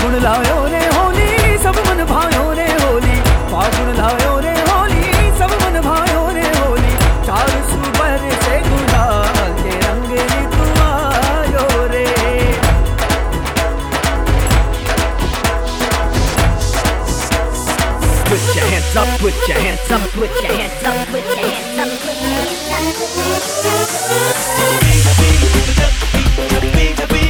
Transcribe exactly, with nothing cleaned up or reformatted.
फागुन लायो रे होली सब मन भायो रे होली, फागुन लायो रे होली सब मन भायो रे होली, चार सुबर से गुलाल के रंग ऋतु आयो रे। Put your hands up, put your hands up, put your hands up, put your hands up, put your hands up.